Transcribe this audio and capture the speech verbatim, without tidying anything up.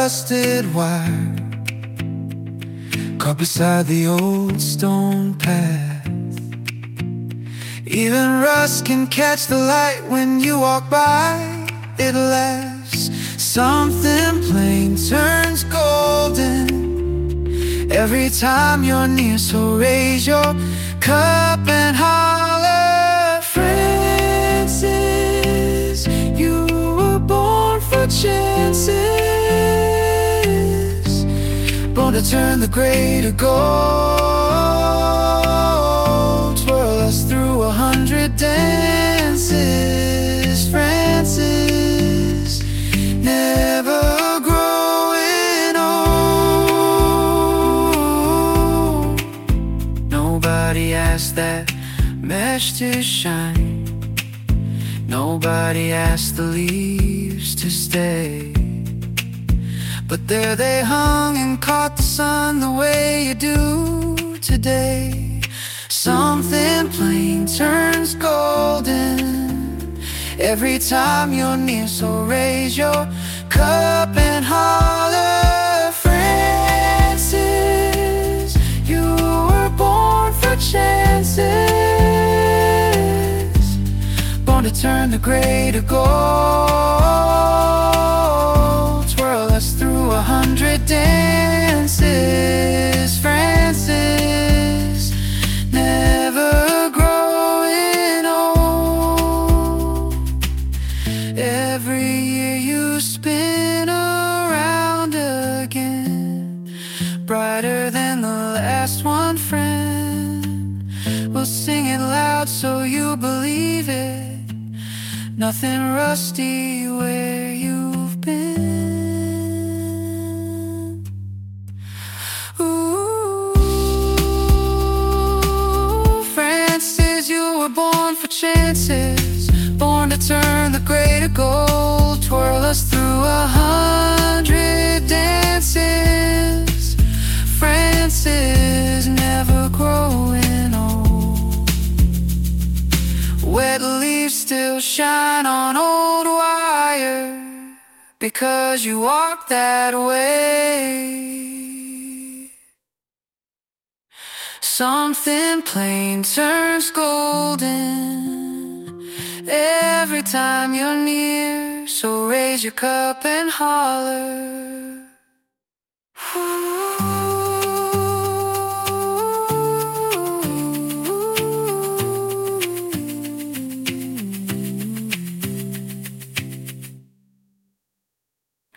rusted wire caught beside the old stone path. Even rust can catch the light when you walk by. It laughs. Something plain turns golden every time you're near. So raise your cup and holler, Francis, you were born for chances, born to turn the gray to gold, twirl us through a hundred dances. Francis, never growing old. Nobody asked that mesh to shine, nobody asked the leaves to stay, but there they hung and caught the sun the way you do today. Something plain turns golden every time you're near. So raise your cup and holler, Francis, you were born for chances, born to turn the gray to gold, twirl us through a hundred dances. Francis, never growing old. Every year you spin around again, brighter than the last one, friend. We'll sing it loud so you believe it. Nothing rusty where you've been. Ooh, Francis, you were born for chances, born to turn the gray to gold, twirl us through a hundred dances. Francis, never growing old. Wet leaves still shine on old wire because you walk that way. Something plain turns golden every time you're near. So raise your cup and holler,